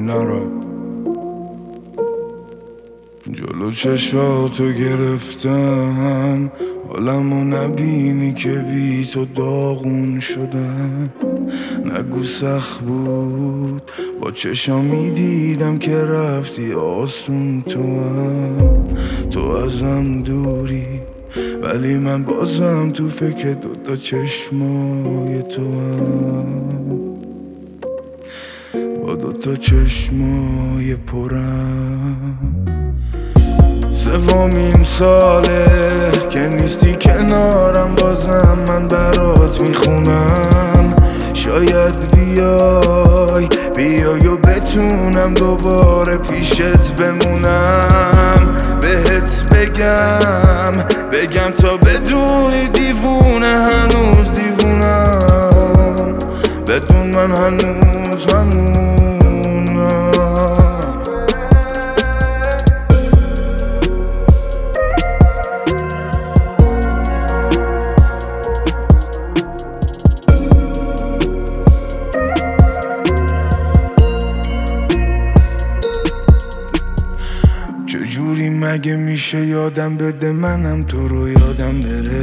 نراد. جلو چشاتو گرفتم، حالمو نبینی که بی تو داغون شدم. نگو سخت بود، با چشام میدیدم که رفتی آسون تو ازم دوری، ولی من بازم تو فکر دوتا چشمای تو با دوتا چشمای پرم. سومین ساله که نیستی کنارم، بازم من برات میخونم. شاید بیای و بتونم دوباره پیشت بمونم. بهت بگم تا بدونی دیوونه، هنوز دیوونم. بدون من هنوز همونم. چجوری مگه میشه یادم بده منم تو رو یادم بره؟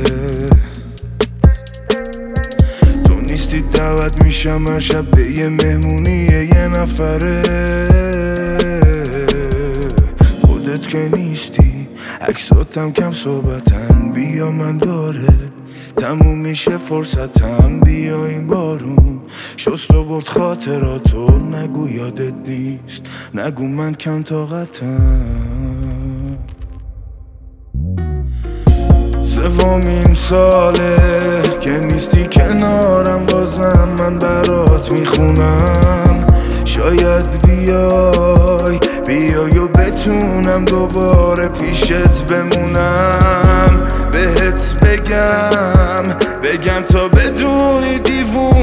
تو نیستی دعوت میشم هر شب به یه مهمونی یه نفره. خودت که نیستی، عکساتم کم صحبتن. بیا من داره تموم میشه فرصتم. بیا این بارون شست و برد خاطراتو. نگو یادت نیست، نگو من کم طاقتم. سومین ساله که نیستی کنارم، بازم من برات میخونم. شاید بیای و بتونم دوباره پیشت بمونم. بهت بگم تا بدونی دیوونه،